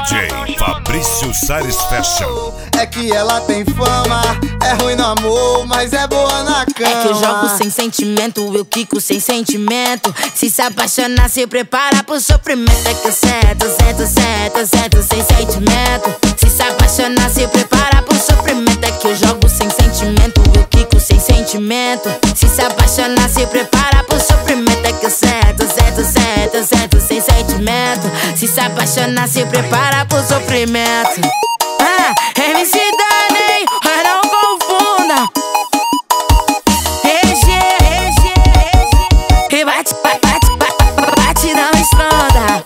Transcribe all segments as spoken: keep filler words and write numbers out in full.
J Fabrício Sares Fashion. É que ela tem fama, é ruim no amor, mas é boa na cama. É que eu jogo sem sentimento, eu quico sem sentimento. Se se apaixonar, se prepara pro sofrimento. É que eu sento, sento, sento, sento sem sentimento. Se se apaixonar, se prepara pro sofrimento. É que eu jogo sem sentimento, eu quico sem sentimento. Se se apaixonar, se prepara pro sofrimento. É que eu sento, sento, sento, sento sem sentimento. Se se apaixonar, se prepara pro sofrimento. Ah, M C Dani, mas não confunda. E G, E G, E G. E bate, bate, bate, bate, não estronda.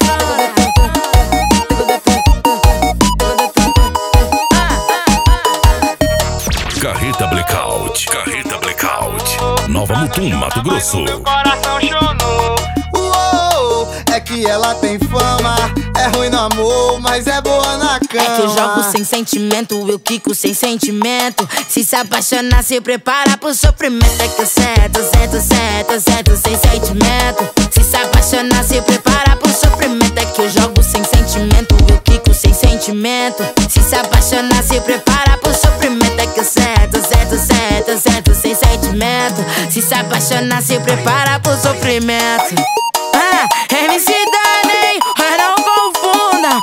Carreta Blackout, Carreta Blackout, Nova Mutum, Mato Grosso. Meu coração chonou. Uou, é que ela tem fama, é ruim no amor, mas é boa na cama. É que eu jogo sem sentimento, eu quico sem sentimento. Se se apaixonar, se prepara pro sofrimento. É que eu sento, sento, sento, sento sem sentimento. Se se apaixonar, se prepara pro sofrimento. É que eu jogo sem sentimento, eu quico sem sentimento. Se se apaixonar, se prepara pro sofrimento. É que eu sento, sento, sento, sento sem sentimento. Se se apaixonar, se prepara pro sofrimento. Ah, M C Dani, mas não confunda.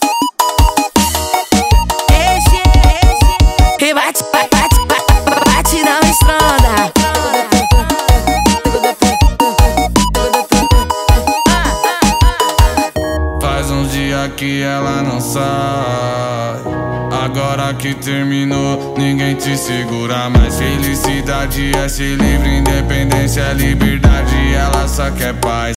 E G, E G. E bate, bate, bate, bate, não estronda. Faz uns dias que ela não sai. Agora que terminou, ninguém te segura mais. Felicidade é ser livre, independência é liberdade. Ela só quer paz.